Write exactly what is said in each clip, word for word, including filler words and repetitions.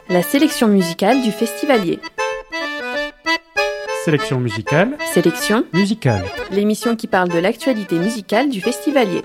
La sélection musicale du Festivalier. Sélection musicale. Sélection musicale. L'émission qui parle de l'actualité musicale du Festivalier.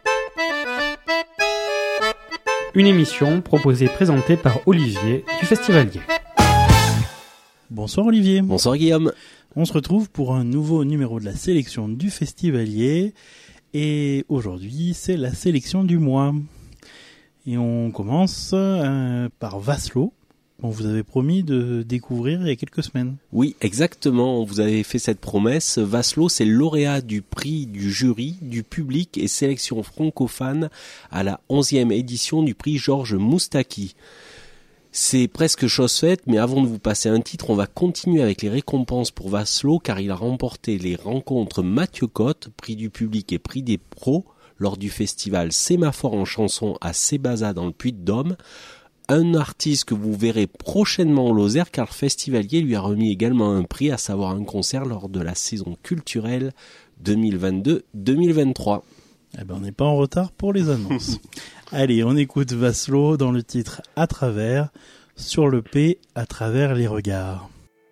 Une émission proposée et présentée par Olivier du Festivalier. Bonsoir Olivier. Bonsoir Guillaume. On se retrouve pour un nouveau numéro de la sélection du Festivalier. Et aujourd'hui, c'est la sélection du mois. Et on commence euh, par Vaslo. On vous avait promis de découvrir il y a quelques semaines. Oui, exactement. On vous avait fait cette promesse. Vaslo, c'est lauréat du prix du jury, du public et sélection francophone à la onzième édition du prix Georges Moustaki. C'est presque chose faite, mais avant de vous passer un titre, on va continuer avec les récompenses pour Vaslo, car il a remporté les rencontres Mathieu Cotte, prix du public et prix des pros, lors du festival Sémaphore en chanson à Sébaza dans le Puy-de-Dôme. Un artiste que vous verrez prochainement au Lozère, car le Festivalier lui a remis également un prix, à savoir un concert lors de la saison culturelle deux mille vingt-deux deux mille vingt-trois. Eh ben, on n'est pas en retard pour les annonces. Allez, on écoute Vaslo dans le titre « À travers », sur le P « À travers les regards ».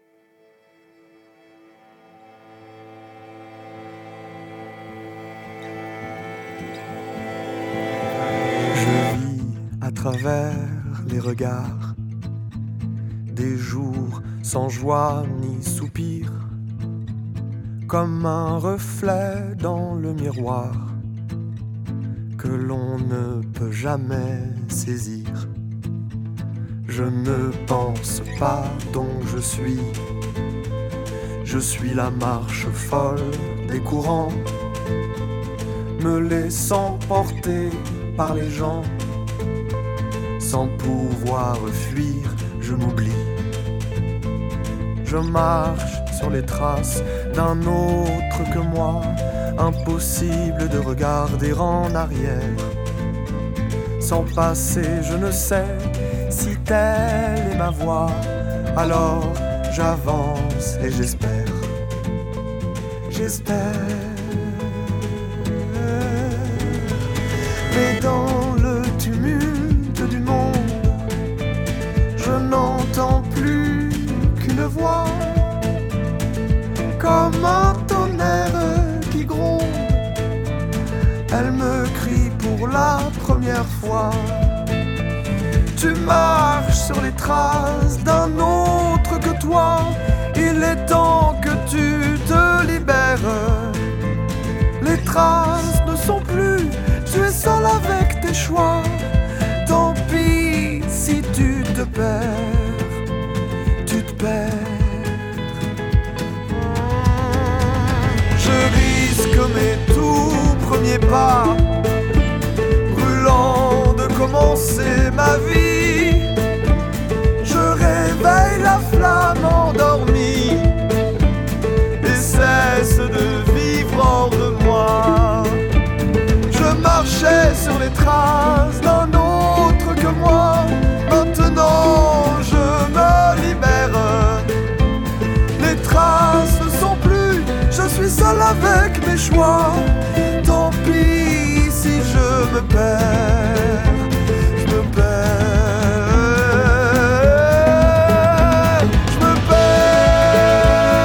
Je vis à travers les regards, des jours sans joie ni soupir, comme un reflet dans le miroir que l'on ne peut jamais saisir. Je ne pense pas, donc je suis. Je suis la marche folle des courants, me laissant porter par les gens. Sans pouvoir fuir, je m'oublie. Je marche sur les traces d'un autre que moi. Impossible de regarder en arrière. Sans passer, je ne sais si telle est ma voie. Alors j'avance et j'espère. J'espère. Mais dans le tumulte du monde, je n'entends plus qu'une voix, comme un tonnerre qui gronde. Elle me crie pour la première fois. Tu marches sur les traces d'un autre que toi. Il est temps que tu te libères. Les traces ne sont plus. Tu es seul avec tes choix. Tant pis si tu te perds. Tu te perds. Je risque mes tout premiers pas, brûlant de commencer ma vie. Je réveille la flamme endormie et cesse de vivre hors de moi. Je marchais sur les traces d'un autre que moi. Maintenant je me libère. Les traces ne sont plus. Je suis seul avec mes choix. Tant pis si je me perds. Je me perds. Je me perds.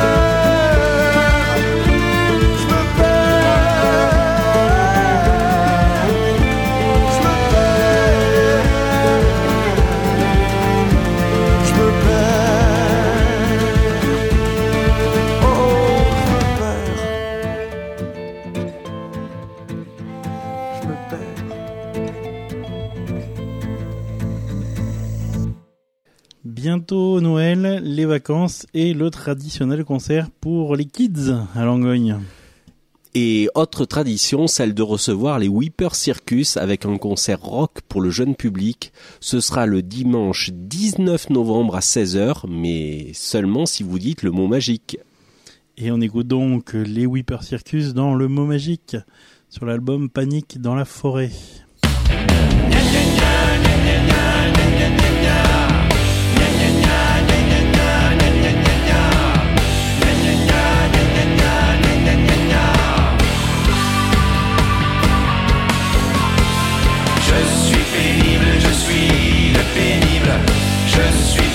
Je me perds. Je me perds. Je me perds. Oh, je me perds. Je me perds. Bientôt Noël, les vacances et le traditionnel concert pour les kids à Langogne. Et autre tradition, celle de recevoir les Whipper Circus avec un concert rock pour le jeune public. Ce sera le dimanche dix-neuf novembre à seize heures, mais seulement si vous dites le mot magique. Et on écoute donc les Whipper Circus dans le mot magique sur l'album Panique dans la forêt. Je suis pénible, je suis le pénible, je suis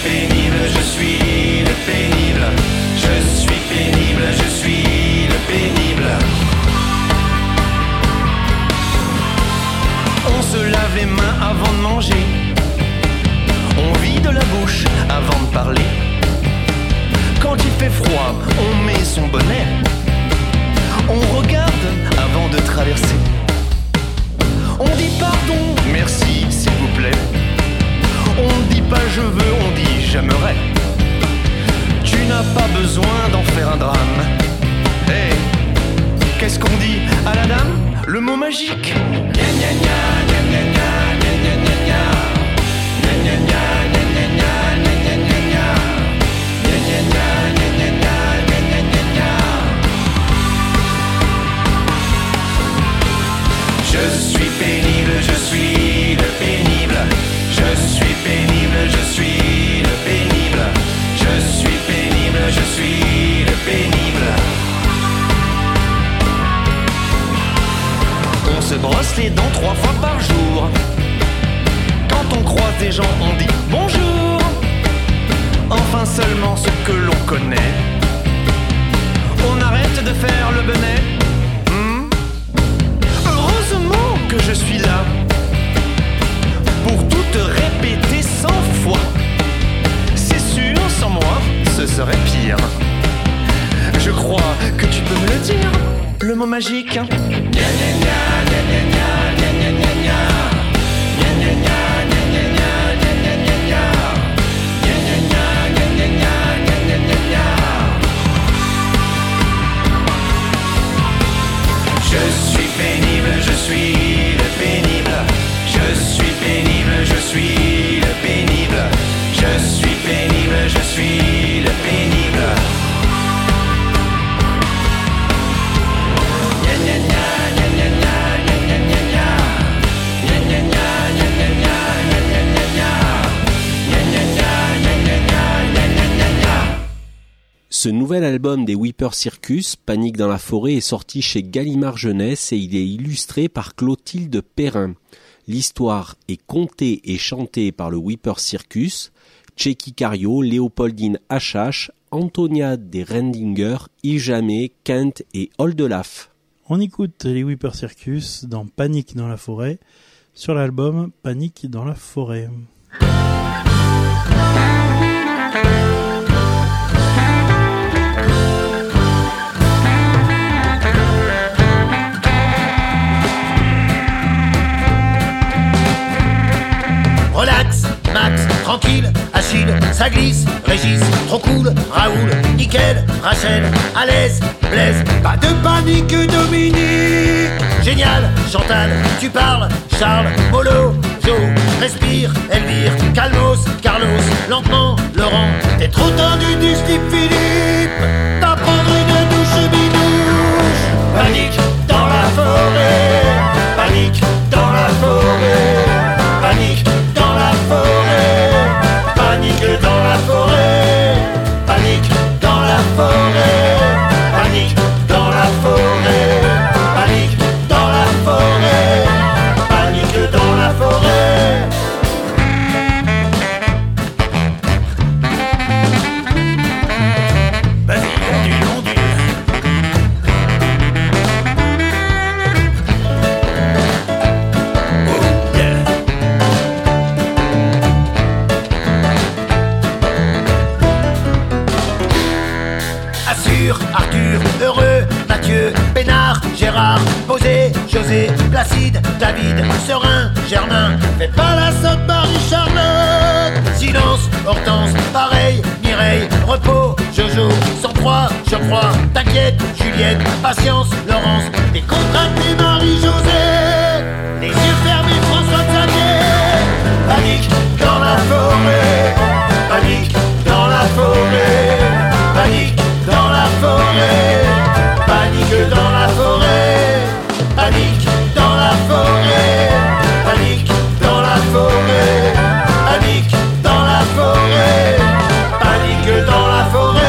lave les mains avant de manger. On vide la bouche avant de parler. Quand il fait froid, on met son bonnet. On regarde avant de traverser. On dit pardon, merci, s'il vous plaît. On ne dit pas je veux, on dit j'aimerais. Tu n'as pas besoin d'en faire un drame. Hé, hey, qu'est-ce qu'on dit à la dame? Le mot magique. Gna gna gna, gna gna gna, gna gna gna gna. Gna gna gna, gna gna gna, gna gna gna gna. Gna gna gna, gna gna gna, gna gna gna gna. Je suis pénible, je suis le pénible. Je suis pénible, je suis le pénible. Je suis pénible, je suis le pénible. On se brosse les dents trois fois par jour. Quand on croise des gens, on dit bonjour. Enfin seulement ce que l'on connaît. On arrête de faire le benet. hmm Heureusement que je suis là pour tout te répéter cent fois. C'est sûr, sans moi, ce serait pire. Je crois que tu peux me le dire, le mot magique. Gna gna gna, gna gna gna, gna gna gna gna. Gna gna gna, gna gna gna, gna gna gna gna. Gna gna gna, gna gna gna, gna gna gna gna. Je suis pénible, je suis le pénible. Je suis pénible, je suis le pénible. Je suis pénible, je suis le pénible. Gna gna gna, gna gna gna, gna gna gna gna. Gna gna gna, gna gna gna, gna gna gna gna. Gna gna gna, gna gna gna, gna gna gna gna. Ce nouvel album des Weeper Circus, Panique dans la forêt, est sorti chez Gallimard Jeunesse et il est illustré par Clotilde Perrin. L'histoire est contée et chantée par le Weeper Circus, Tchéky Cario, Léopoldine Achache, Antonia des Rendinger, Yves Jamet, Kent et Oldelaf. On écoute les Weeper Circus dans Panique dans la forêt, sur l'album Panique dans la forêt. Relax, Max, tranquille, Achille, ça glisse, Régis, trop cool, Raoul, nickel, Rachel, à l'aise, Blaise, pas de panique Dominique. Génial, Chantal, tu parles, Charles, Molo, Jo, respire, Elvire, Calmos, Carlos, lentement, Laurent, t'es trop tendu du slip Philippe, t'as prendre une douche bidouche. Panique dans la forêt, panique dans la forêt, panique dans la forêt, panique dans la forêt, panique dans la forêt, panique dans la forêt, panique dans la forêt, panique dans la forêt. Vas-y, ondule, ondule. Oh, yeah. Assure, Arthur, Heureux, Mathieu, Pénard, Gérard, Posé, José, Placide, David, Serein, Germain. Fais pas la sotte Marie-Charlotte. Silence, Hortense, pareil, Mireille, Repos, Jojo, cent trois, je crois, t'inquiète, Juliette, Patience, Laurence, décontractée Marie-Josée, les yeux fermés François Xavier. Panique dans la forêt, panique dans la forêt, panique dans la forêt, panique dans la forêt, panique dans la forêt, panique dans la forêt, panique dans la forêt, panique dans la forêt.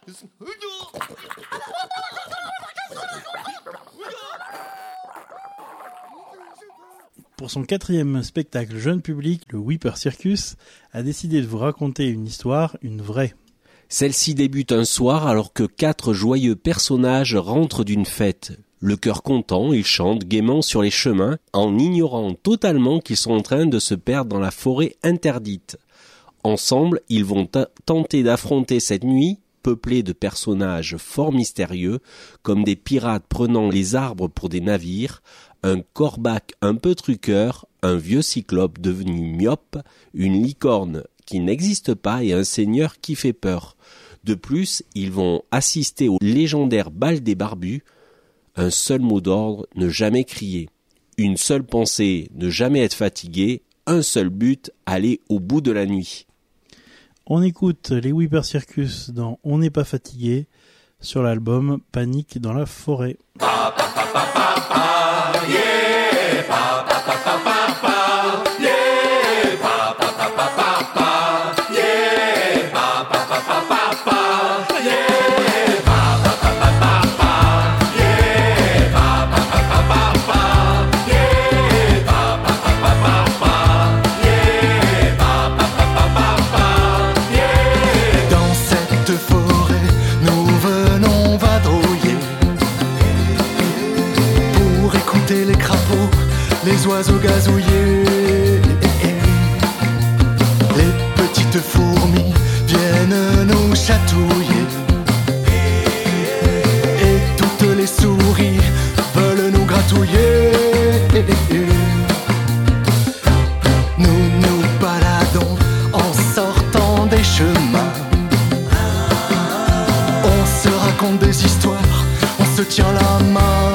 Pour son quatrième spectacle jeune public, le Whipper Circus a décidé de vous raconter une histoire, une vraie. Celle-ci débute un soir alors que quatre joyeux personnages rentrent d'une fête. Le cœur content, ils chantent gaiement sur les chemins en ignorant totalement qu'ils sont en train de se perdre dans la forêt interdite. Ensemble, ils vont t- tenter d'affronter cette nuit peuplée de personnages fort mystérieux comme des pirates prenant les arbres pour des navires, un corbac un peu truqueur, un vieux cyclope devenu myope, une licorne qui n'existe pas et un seigneur qui fait peur. De plus, ils vont assister au légendaire bal des barbus. Un seul mot d'ordre, ne jamais crier. Une seule pensée, ne jamais être fatigué. Un seul but, aller au bout de la nuit. On écoute les Whipper Circus dans On n'est pas fatigué sur l'album Panique dans la forêt. Pa, pa, pa, pa, pa, pa, yeah, pa, pa, pa, pa, pa, pa, yeah, pa, pa, pa, pa, pa, pa, yeah, pa, pa, pa, pa, pa, pa, yeah, pa, pa, pa, pa, pa, pa, yeah, pa, pa, pa, pa, pa, pa, yeah, pa, pa, pa, pa, pa, pa, yeah, pa, pa, pa, pa, pa, pa, yeah. Dans cette forêt, nous venons vadrouiller pour écouter les crapauds, les oiseaux gazouiller. Les petites fourmis viennent nous chatouiller et toutes les souris veulent nous gratouiller. Nous nous baladons en sortant des chemins. On se raconte des histoires, on se tient la main.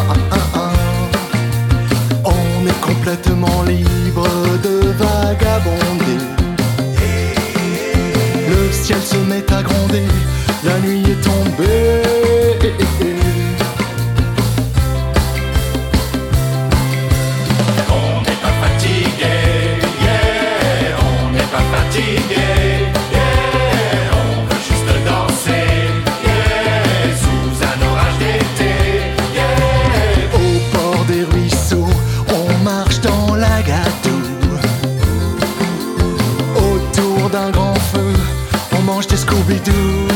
On est complètement libre de vagabonder. Le ciel se met à gronder, la nuit est tombée. On n'est pas fatigué, yeah, on n'est pas fatigué, yeah, on veut juste danser, yeah, sous un orage d'été, yeah. Au bord des ruisseaux, on marche dans la gadoue. Autour d'un grand feu, on mange des Scooby-Doo.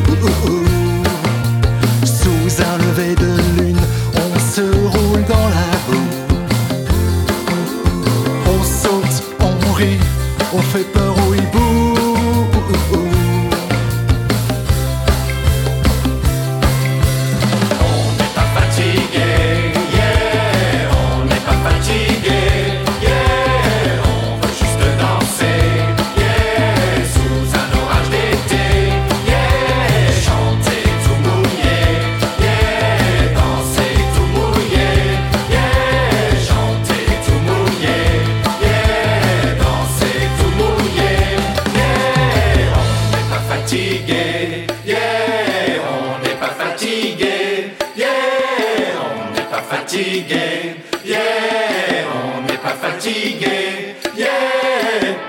Sous un lever de lune, on se roule dans la boue. On saute, on rit, on fait peur au hibou. On n'est pas fatigué, yeah, on n'est pas fatigué, yeah, on veut juste danser, yeah, sous un orage d'été, yeah, chanter tout mouillé, yeah, danser tout mouillé, yeah, chanter tout mouillé, yeah, danser tout mouillé, yeah, on n'est pas fatigué, yeah, on n'est pas fatigué, yeah, on n'est pas fatigué, yeah, on n'est pas fatigué, yeah.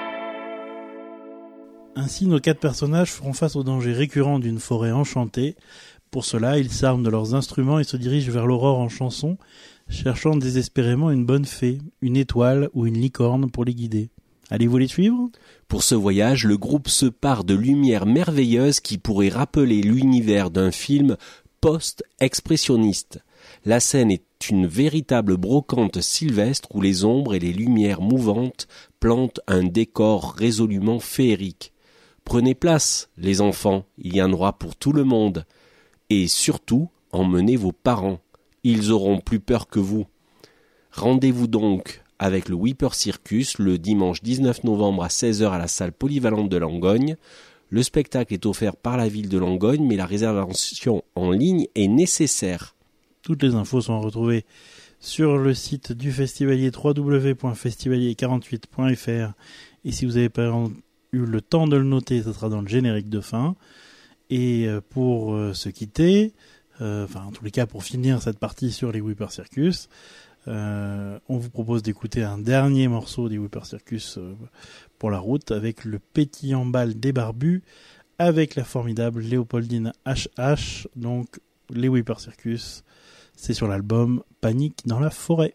Ainsi, nos quatre personnages feront face aux dangers récurrents d'une forêt enchantée. Pour cela, ils s'arment de leurs instruments et se dirigent vers l'aurore en chanson, cherchant désespérément une bonne fée, une étoile ou une licorne pour les guider. Allez-vous les suivre ? Pour ce voyage, le groupe se pare de lumières merveilleuses qui pourraient rappeler l'univers d'un film post-expressionniste. La scène est une véritable brocante sylvestre où les ombres et les lumières mouvantes plantent un décor résolument féerique. Prenez place, les enfants, il y en aura pour tout le monde. Et surtout, emmenez vos parents. Ils auront plus peur que vous. Rendez-vous donc avec le Whipper Circus le dimanche dix-neuf novembre à seize heures à la salle polyvalente de Langogne. Le spectacle est offert par la ville de Langogne, mais la réservation en ligne est nécessaire. Toutes les infos sont retrouvées sur le site du Festivalier w w w point festivalier quarante-huit point f r. Et si vous n'avez pas eu le temps de le noter, ça sera dans le générique de fin. Et pour euh, se quitter, euh, enfin en tous les cas pour finir cette partie sur les Whipper Circus, euh, on vous propose d'écouter un dernier morceau des Whipper Circus euh, pour la route avec le pétillant bal des barbus avec la formidable Léopoldine H H, donc les Whipper Circus. C'est sur l'album Panique dans la forêt.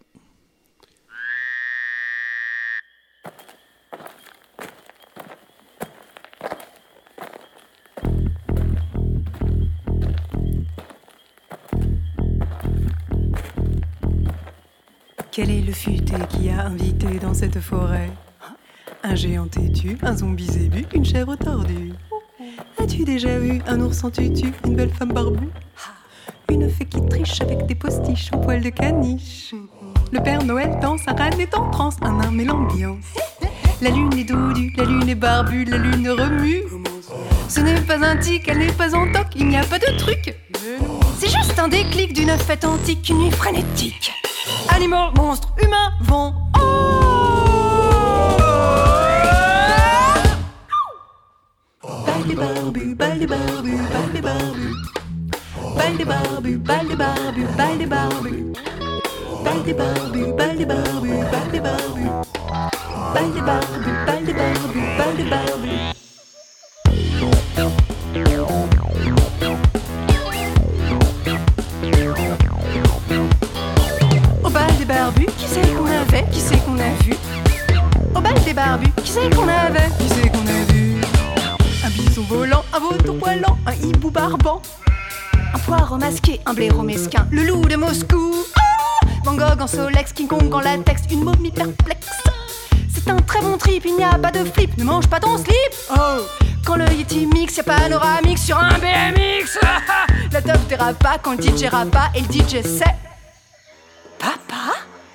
Quel est le futé qui a invité dans cette forêt? Un géant têtu, un zombie zébu, une chèvre tordue. As-tu déjà vu un ours en tutu, une belle femme barbue? Une fée qui triche avec des postiches en poil de caniche. Le Père Noël danse, un râne est en transe, un nain met l'ambiance. La lune est dodue, la lune est barbue, la lune remue. Ce n'est pas un tic, elle n'est pas en toc, il n'y a pas de truc. C'est juste un déclic d'une fête antique, une nuit frénétique. Animaux, monstres, humains vont oh! Balle des barbus, balle des barbus, balle des barbus. Balle des barbus, balle des barbus, balle des barbus. Balle des barbus, balle des barbus, balle des barbus. Balle des barbus, balle des barbus, balle des barbus. Au bal des barbus, qui c'est qu'on avait, qui c'est qu'on a vu? Au bal des barbus, qui c'est qu'on avait, qui c'est qu'on a vu? Un bison volant, un vautour poilant, un hibou barbant, un poireau masqué, un blaireau mesquin, le loup de Moscou. Oh, Van Gogh en solex, King Kong en latex, une momie perplexe. C'est un très bon trip, il n'y a pas de flip, ne mange pas ton slip. Oh, quand le Yeti mix, y'a panoramique sur un B M X. La teuf dérape pas quand le D J rappe pas, et le D J c'est papa.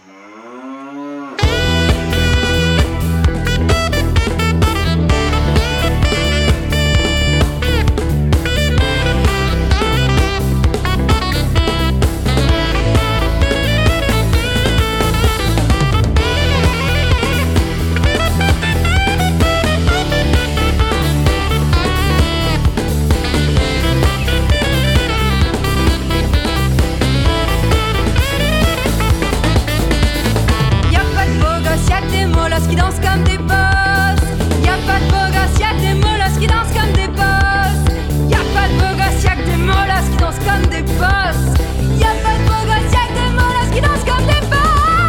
Qui dansent comme des boss. Y'a pas de beaux gosses, y'a que des molosses qui dansent comme des boss. Y'a pas de beaux gosses, y'a que des molosses qui dansent comme des boss. Y'a pas de beaux gosses, y'a que des molosses qui dansent comme des boss.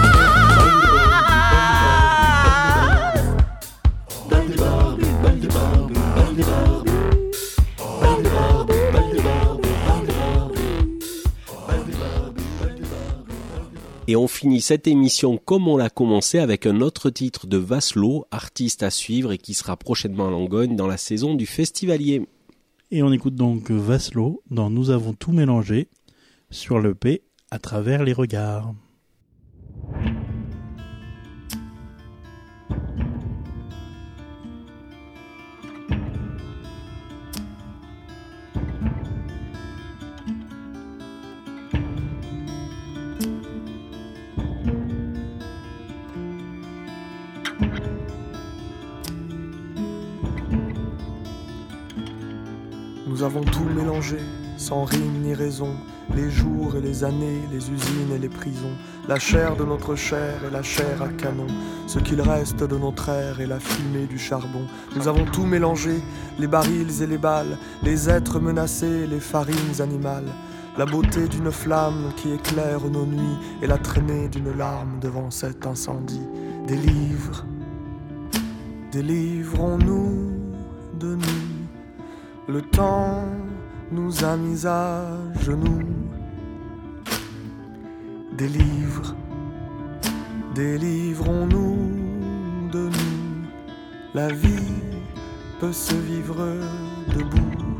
Balle des barbus, balle des barbus, balle des barbus. Balle des barbus, balle des barbus, balle des barbus. Balle des barbus, balle des barbus. Et on finit cette émission comme on l'a commencé avec un autre titre de Vaslo, artiste à suivre et qui sera prochainement à Langogne dans la saison du Festivalier. Et on écoute donc Vaslo dans Nous avons tout mélangé sur l'E P à travers les regards. Nous avons tout mélangé, sans rime ni raison, les jours et les années, les usines et les prisons, la chair de notre chair et la chair à canon, ce qu'il reste de notre air et la fumée du charbon. Nous avons tout mélangé, les barils et les balles, les êtres menacés, les farines animales, la beauté d'une flamme qui éclaire nos nuits et la traînée d'une larme devant cet incendie. Des livres, délivrons-nous de nous. Le temps nous a mis à genoux. Des livres, délivrons-nous de nous. La vie peut se vivre debout.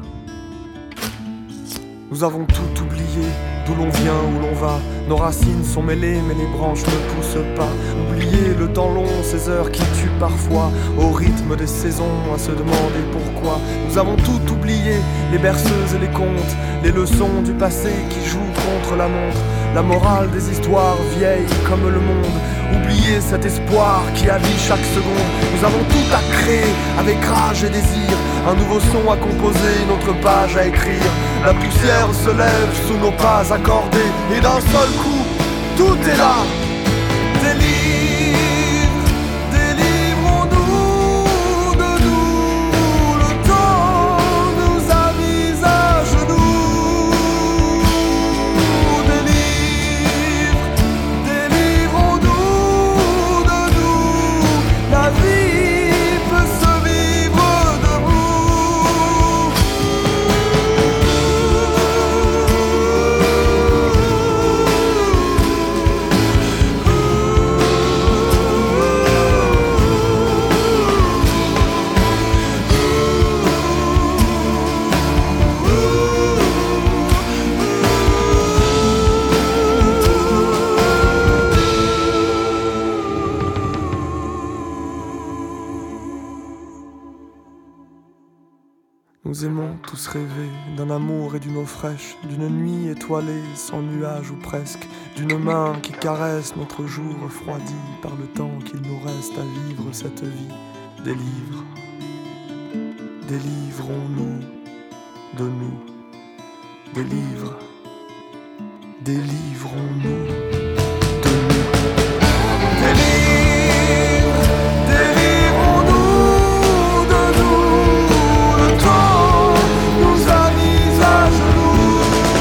Nous avons tout oublié, d'où l'on vient, où l'on va. Nos racines sont mêlées, mais les branches ne poussent pas. Oublier le temps long, ces heures qui tuent parfois, au rythme des saisons, à se demander pourquoi. Nous avons tout oublié, les berceuses et les contes, les leçons du passé qui jouent contre la montre, la morale des histoires vieilles comme le monde. Oublier cet espoir qui avit chaque seconde. Nous avons tout à créer, avec rage et désir, un nouveau son à composer, une autre page à écrire. La poussière se lève sous nos pas accordés, et d'un seul coup, tout est là. Délivre, délivrons-nous de nous. Le temps tous rêvé d'un amour et d'une eau fraîche, d'une nuit étoilée sans nuages ou presque, d'une main qui caresse notre jour refroidi par le temps qu'il nous reste à vivre cette vie. Des livres, délivrons-nous de nous, des livres, délivrons-nous de nous, des livres, délivrons-nous de nous, le temps nous a mis à genoux,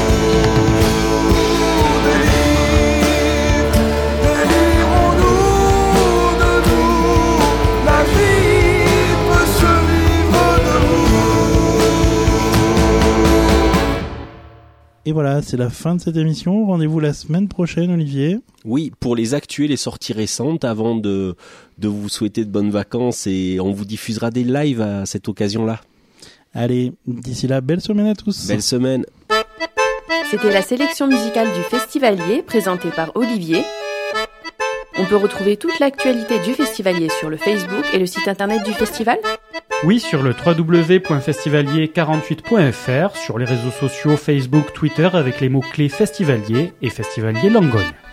des livres, délivrons-nous de nous, la vie peut se vivre debout. Et voilà, c'est la fin de cette émission. Rendez-vous la semaine prochaine, Olivier. Oui, pour les actuels, les sorties récentes, avant de, de vous souhaiter de bonnes vacances, et on vous diffusera des lives à cette occasion-là. Allez, d'ici là, belle semaine à tous. Belle semaine. C'était la sélection musicale du Festivalier, présentée par Olivier. On peut retrouver toute l'actualité du Festivalier sur le Facebook et le site internet du festival. Oui, sur le w w w point festivalier quarante-huit point f r, sur les réseaux sociaux Facebook, Twitter avec les mots-clés Festivalier et Festivalier Langogne.